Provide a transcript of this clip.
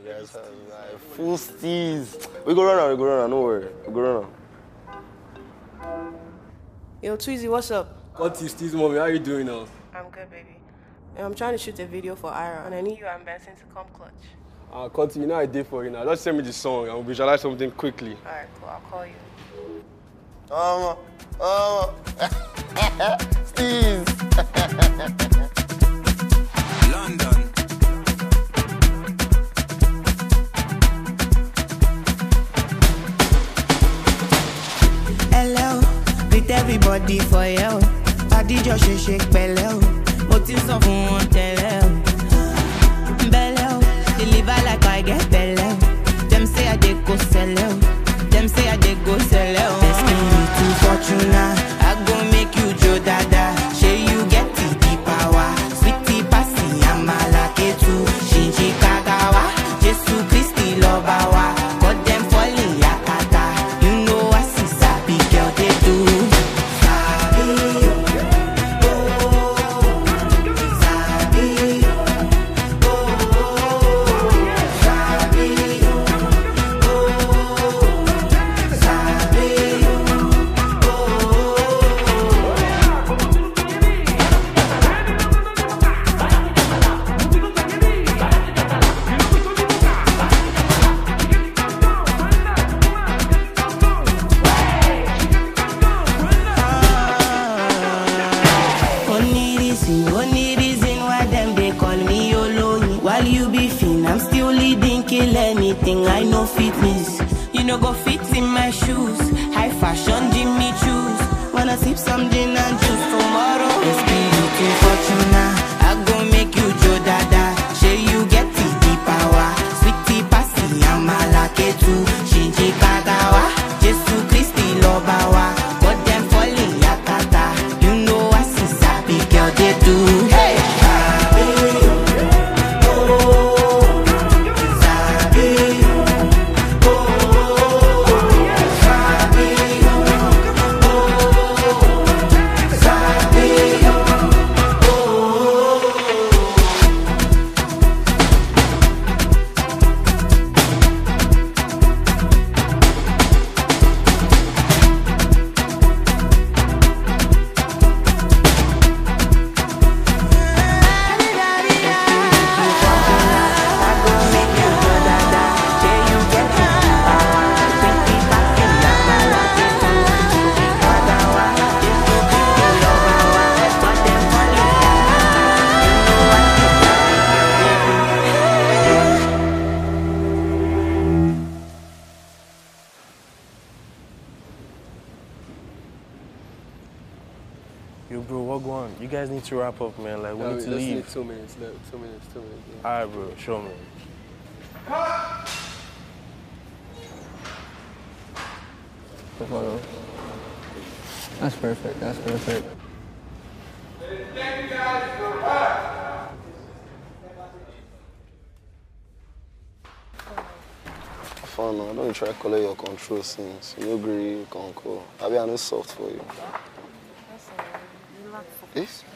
Guys, like, full steez. We go run now, no worry. We go run now. Yo, Tweezy, what's up? What is this, mommy? How are you doing now? I'm good, baby. I'm trying to shoot a video for Ira, and I need you and Benson to come clutch. Conti, you know I did for you now. Just send me the song and we'll visualize something quickly. Alright, cool. I'll call you. Steez. London. Hello, with everybody for you. Body just shake belly. But it's so fun, tell you. Belly, deliver like I get belly. Them say I dey go sell out. Them say I dey go sell out. Best me to Fortuna. I go make you Joe Dada. Say you get the power. Sweetie passy, I'm a lucky too. Shinji Kagawa. Jesu Christi Lobawa. Got them falling yakata. You know I see sabi girl they do. Only reason why them they call me Yolo. While you be fin, I'm still leading, kill anything. I know fitness, you know go fit in my shoes. High fashion, Jimmy choose. Wanna sip some gin and juice tomorrow? It's be looking Fortuna. I go make you Joe Dada. Say you get the power. Sweetie passy, I'm a lucky too. Shinji Kagawa, Jesu Christi Lobawa. Got them falling yakata. You know I see sabi girl they do. Hey. Yo, bro, what going on? You guys need to wrap up, man. Like, we need to Just leave. need 2 minutes left. 2 minutes. Yeah. All right, bro. Show me. That's perfect. That's perfect. Thank you guys for fun, no. Don't try to collect your control since you agree you can call. I'll be honest soft for you. This?